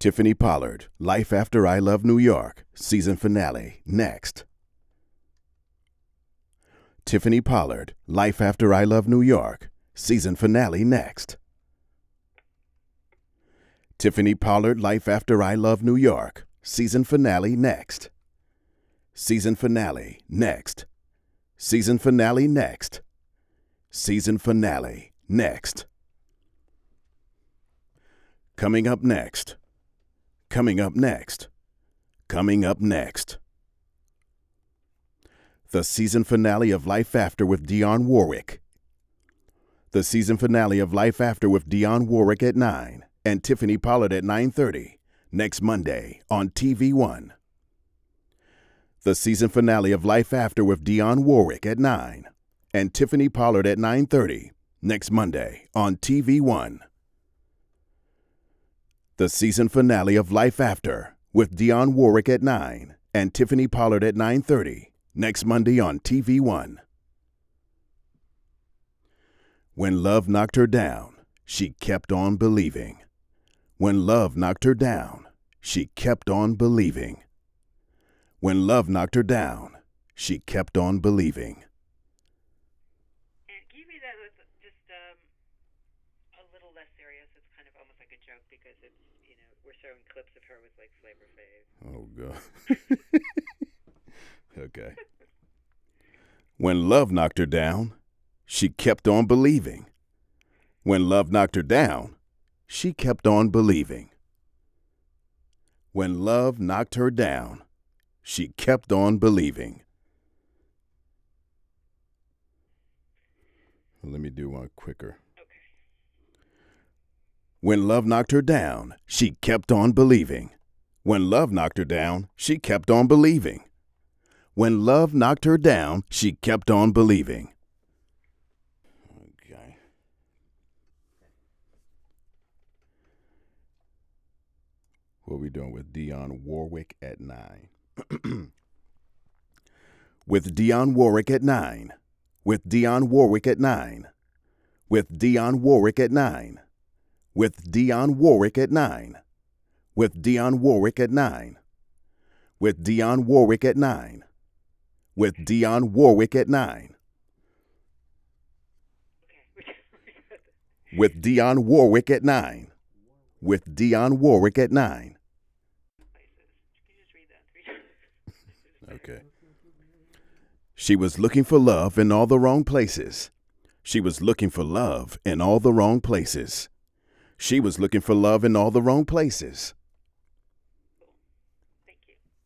Tiffany Pollard, Life After I Love New York, season finale, next. Tiffany Pollard, Life After I Love New York, season finale, next. Tiffany Pollard, Life After I Love New York, season finale, next. Season finale, next. Season finale, next. Season finale, next. Coming up next. Coming up next. Coming up next. The season finale of Life After with Dionne Warwick. The season finale of Life After with Dionne Warwick at 9 and Tiffany Pollard at 9:30 next Monday on TV1. The season finale of Life After with Dionne Warwick at 9 and Tiffany Pollard at 9:30 next Monday on TV1. The season finale of Life After with Dionne Warwick at 9 and Tiffany Pollard at 9:30 next Monday on TV1. When love knocked her down, she kept on believing. When love knocked her down, she kept on believing. When love knocked her down, she kept on believing. And can you read that with just a little less serious? It's kind of almost like a joke because it's, we're showing clips of her with like Flavor Flav. Oh, God. Okay. When love knocked her down, she kept on believing. When love knocked her down, she kept on believing. When love knocked her down, she kept on believing. Let me do one quicker. Okay. When love knocked her down, she kept on believing. When love knocked her down, she kept on believing. When love knocked her down, she kept on believing. Okay. What are we doing with Dionne Warwick at 9? With Dionne Warwick at 9. With Dionne Warwick at 9. With Dionne Warwick at 9. With Dionne Warwick at 9. With Dionne Warwick at 9. With Dionne Warwick at 9. With Dionne Warwick at 9. With Dionne Warwick at 9. With Dionne Warwick at 9. Okay. She was looking for love in all the wrong places. She was looking for love in all the wrong places. She was looking for love in all the wrong places.